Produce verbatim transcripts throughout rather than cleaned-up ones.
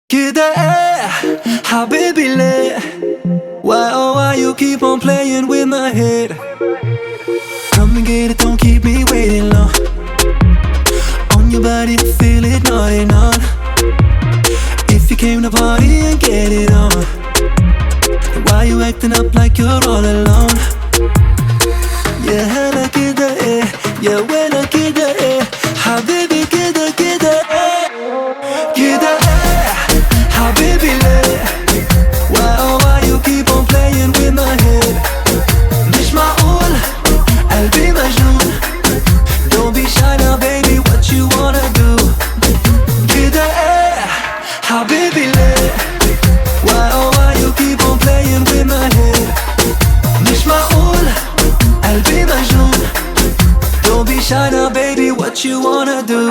كده ايه حبيبي ليه؟ Why oh why you keep on playing with my head? Come and get it, don't keep me waiting long. On your body, feel it, not enough. If you came to party and get it on, then why you acting up like you're all alone? Yeah, هلا كده ايه يا ويلا كده ايه حبيبي كده كده ايه كده ايه حبيبي ليه Why oh why you keep on playing with my head مش معقول قلبي مجنون Don't be shy now baby what you wanna do كده ايه حبيبي ليه Why oh why you keep on playing with my head مش معقول قلبي مجنون Don't be shy now baby what you wanna do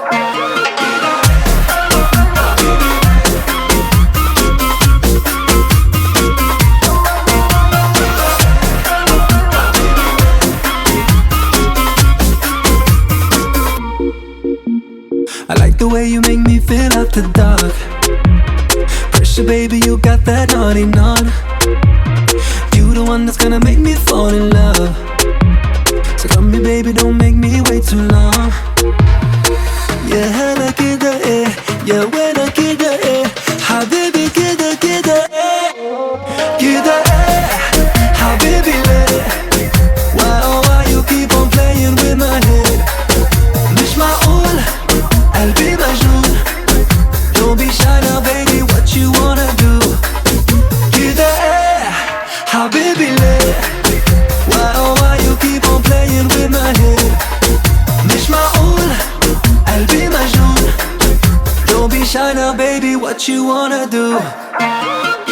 I like the way you make me feel after dark Pressure baby you got that naughty nod You the one that's gonna make me fall in love So come here baby don't make me wait too long Yeah هلا كده ايه يا ويلا كده ايه حبيبي كده كده ايه كده ايه حبيبي ليه Why oh why you keep on playing with my head مش معقول قلبي مجنون Don't be shy now baby what you wanna do كده ايه حبيبي ليه Why oh why you keep on playing with my head مش معقول قلبي مجنون Don't be shy now baby what you wanna do